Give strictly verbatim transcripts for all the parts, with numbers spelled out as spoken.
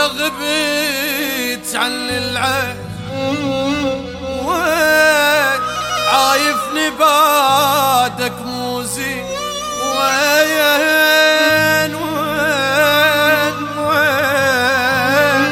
غبيت عن العين وين عايفني بعدك مو زين وين وين وين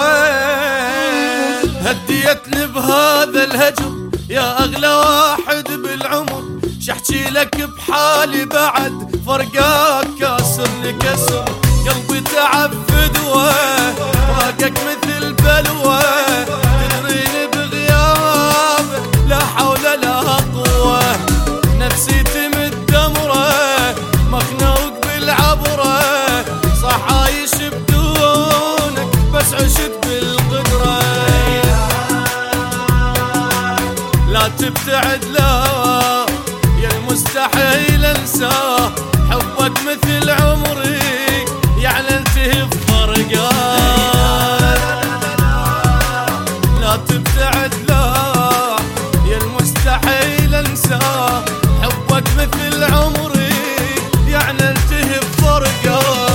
وين هديتني بهذا الهجر يا أغلى واحد بالعمر شحكي لك بحالي بعد فرقاك كاسر لكسر قلبي تعب فدوه راقك مثل بلوه تدريني بغيابك لا حول لا قوه نفسيتي متدمره مخنوق بالعبره صح عايش بدونك بس عشت بالقدره لا تبتعد لا يا المستحيل انساه حبك مثل عمري يعني انتهي بفرقان لا تبتعد لا يا المستحيل انساه حبك مثل عمري يعني انتهي بفرقان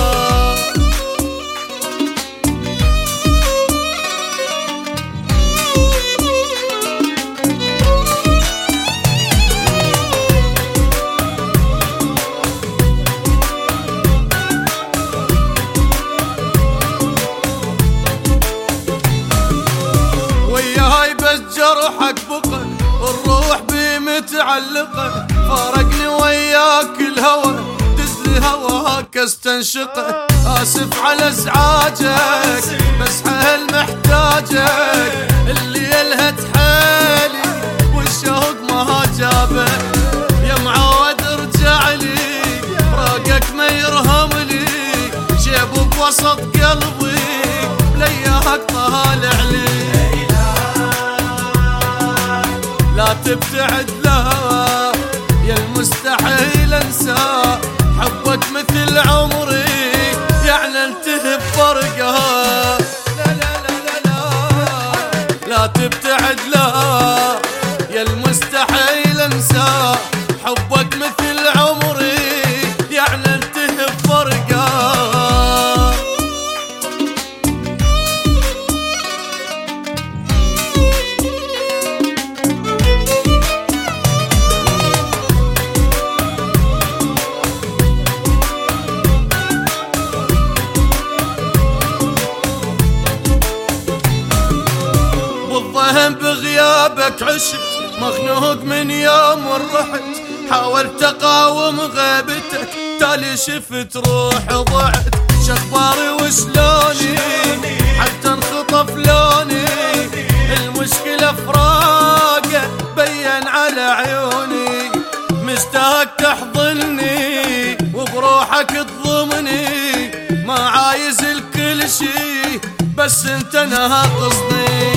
جرحك بقى الروح بي متعلقة فارقني وياك الهوى دزلي هواك استنشقه آسف على ازعاجك بس حيل محتاجك اللي لهت حالي والشوق ما جابك يا معود ارجع لي راقك ما يرهم لي جيبه بوسط قلبي لياك طالع لي لا تبتعد لا يا المستحيل انساه حبك مثل عمري يعني انتهي بفرقه لا لا لا لا لا لا تبتعد لا يا المستحيل انساه حبك مثل عمري يعني انتهي بفرقه والظهم بغيابك عشت مخنوق من يوم رحت حاولت اقاوم غيبتك تالي شفت روح ضعت شخباري وشلوني حتى انخطف لوني المشكلة فراقه بين على عيوني مشتاق تحضني وبروحك تضمني ما عايز الكل شي بس انت ناقصني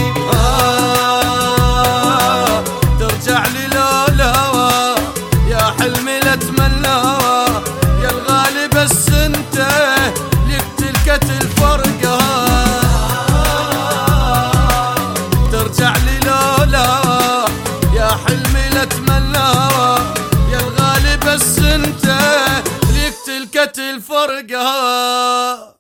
آه ترجع لي لا لا يا حلمي لا اتمنى يا الغالي بس انت لك تلك الفرقه آه ترجع لي لا لا يا حلمي لا اتمنى يا الغالي بس انت لك تلك الفرقه